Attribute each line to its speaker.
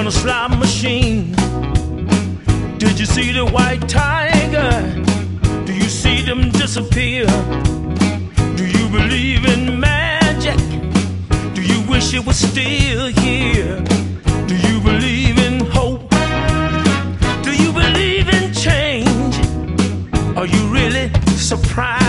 Speaker 1: on a slot machine. Did you see the white tiger? Do you see them disappear? Do you believe in magic? Do you wish it was still here? Do you believe in hope? Do you believe in change? Are you really surprised